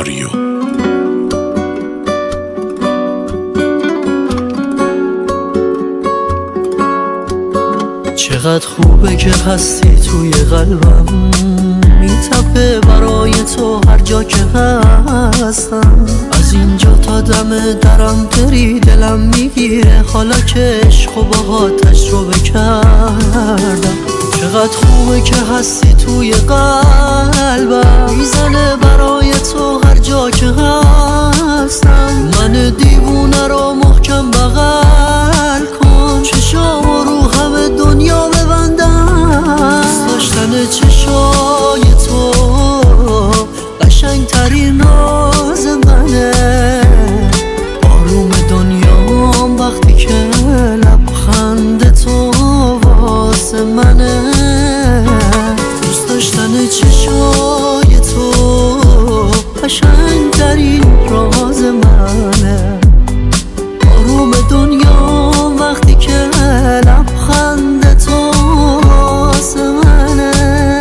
آریو. چقدر خوبه که هستی توی قلبم، میتپه برای تو هر جا که هستم. از اینجا تا دم درم بری دلم میگیره، حالا که عشق و باها تجربه کردم. چقدر خوبه که هستی توی قلبم، میزنه برای تو هر جا که هستم. من دیوونه رو محکم بغل کن، چشام رو همه دنیا ببندم. داشتن چشای تو قشنگترین ناز منه، آروم دنیام وقتی که لبخند تو واسه منه. دوست داشتن چشای تو قشنگترین راز منه، آروم دنیام وقتی که لبخند تو واسه منه.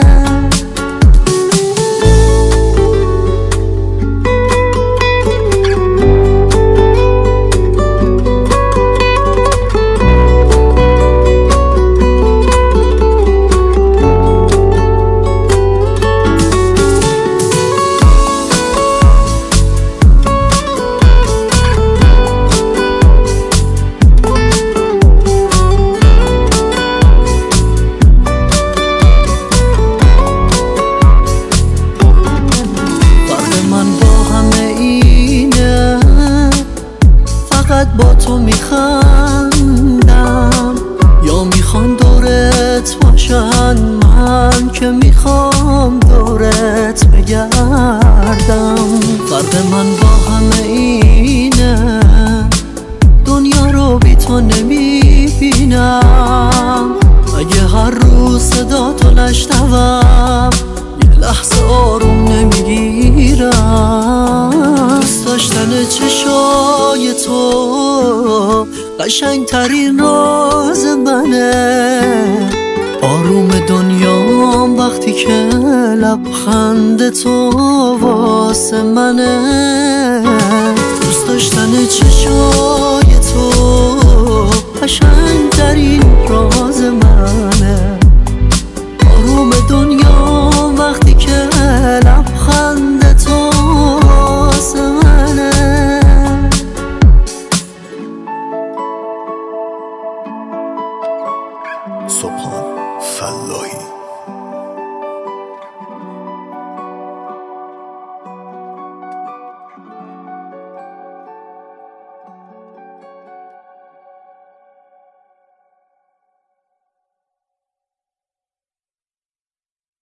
با تو میخندم یا میخوان دورت باشن، من که میخوام دورت بگردم. فرق من با همه اینه، دنیا رو بی تو نمیبینم. اگه هر روز صدا تو نشنوم یه لحظه آروم نمیگیرم. دوست داشتن چشای تو قشنگترین راز منه، آروم دنیام وقتی که لبخند تو واسه منه. دوست داشتن چشای تو قشنگترین راز منه، آروم دنیام وقتی که لبخند تو واسه منه. سبحان فلاحی.